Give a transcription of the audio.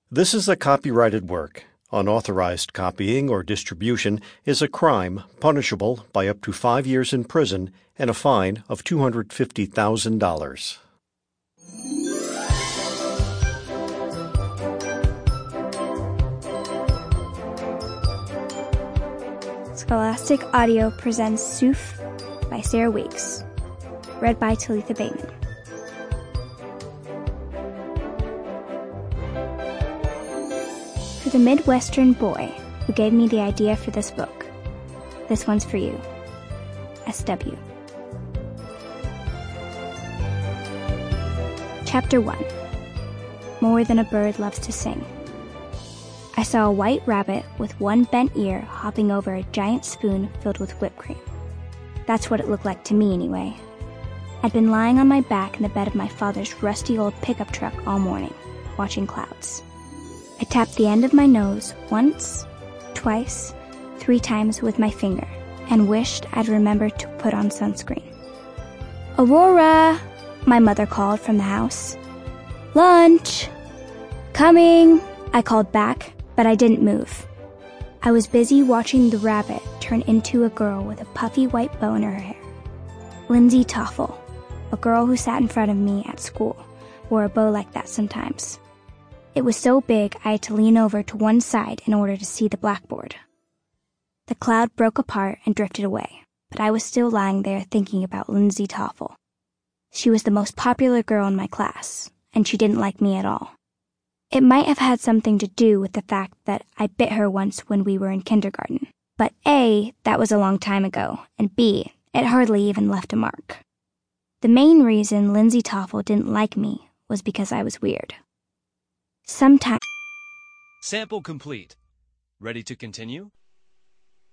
This is a copyrighted work. Unauthorized copying or distribution is a crime punishable by up to 5 years in prison and a fine of $250,000. Scholastic Audio presents Soof by Sarah Weeks. Read by Talitha Bateman. To the Midwestern boy who gave me the idea for this book, this one's for you. S.W. Chapter 1. More Than a Bird Loves to Sing. I saw a white rabbit with one bent ear hopping over a giant spoon filled with whipped cream. That's what it looked like to me anyway. I'd been lying on my back in the bed of my father's rusty old pickup truck all morning, watching clouds. I tapped the end of my nose once, twice, 3 times with my finger, and wished I'd remembered to put on sunscreen. "Aurora!" my mother called from the house. "Lunch!" "Coming!" I called back, but I didn't move. I was busy watching the rabbit turn into a girl with a puffy white bow in her hair. Lindsay Toffel, a girl who sat in front of me at school, wore a bow like that sometimes. It was so big I had to lean over to one side in order to see the blackboard. The cloud broke apart and drifted away, but I was still lying there thinking about Lindsay Toffel. She was the most popular girl in my class, and she didn't like me at all. It might have had something to do with the fact that I bit her once when we were in kindergarten, but A, that was a long time ago, and B, it hardly even left a mark. The main reason Lindsay Toffel didn't like me was because I was weird. Sometimes. Sample complete. Ready to continue?